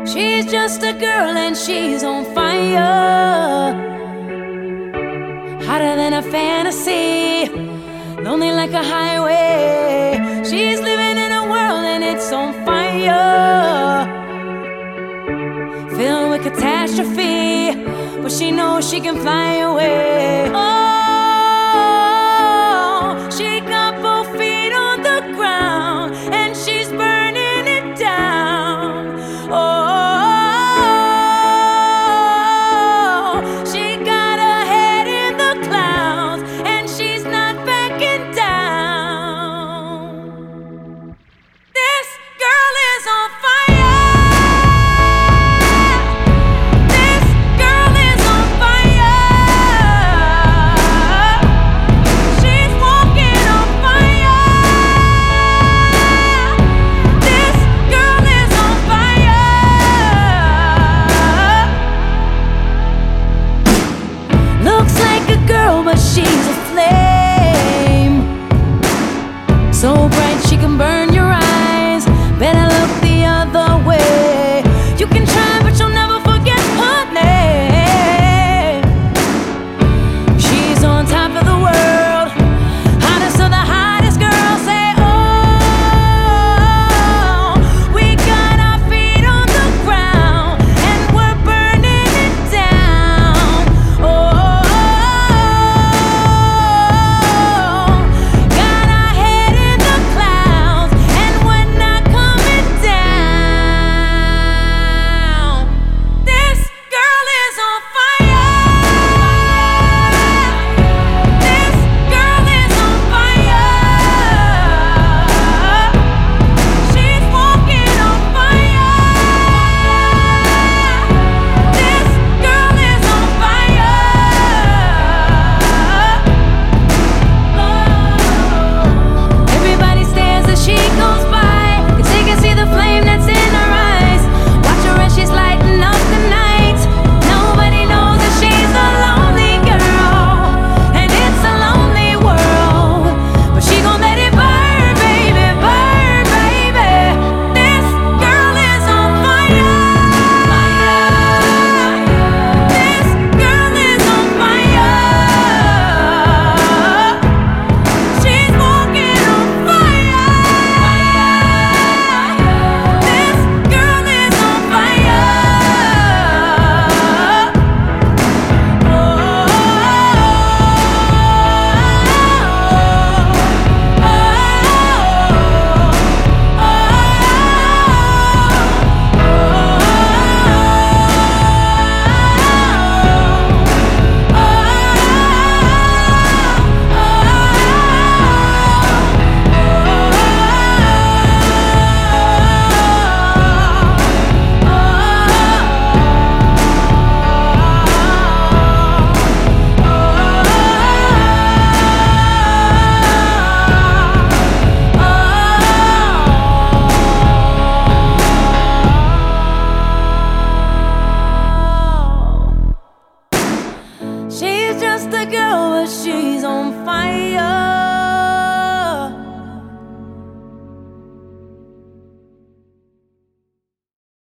She's just a girl and she's on fire, hotter than a fantasy, lonely like a highway. She's living in a world and it's on fire, filled with catastrophe, but she knows she can fly away. Oh, she got both feet on the ground and she's burning it down. Oh, she got her head in the clouds and she's not backing down. This girl is on fire. This girl is on fire. She's walking on fire. This girl is on fire. Looks like a girl, but she's a flame, so bright she can burn your eyes. Better look the other way. You can try, but you'll never forget her name. She's on top of the world, hottest of the hottest girls. Say, oh, we got our feet on the ground and we're burning it down. Oh, got our head in the clouds and we're not coming down. This girl is on fire. This girl is on fire. She's walking on fire. This girl is on fire. Everybody stares as she goes by, 'cause they can see the flame that's in her eyes. Watch her as she's lighting up the night. Nobody knows that she's a lonely girl, and it's a lonely world. But she gon' let it burn, baby, burn, baby. This girl is on fire. This girl is on fire. She's walking on fire. This girl is on fire. She's just a girl, but she's on fire.